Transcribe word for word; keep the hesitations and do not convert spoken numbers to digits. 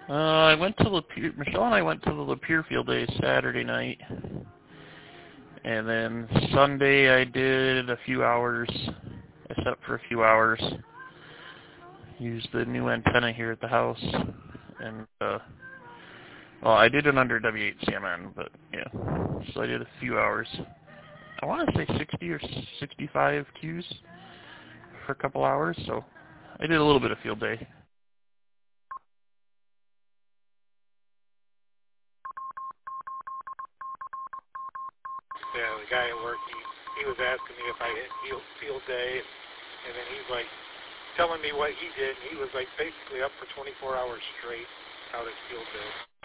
Uh, I went to Lapeer. Michelle and I went to the Lapeer Field Day Saturday night, and then Sunday I did a few hours. I slept for a few hours. Used the new antenna here at the house, and uh, well, I did it under W eight C M N, but yeah, so I did a few hours. I want to say sixty or sixty-five Qs for a couple hours, so I did a little bit of field day. Yeah, the guy at work, he, he was asking me if I had field, field day, and then he's like telling me what he did, and he was like basically up for twenty-four hours straight out at field day.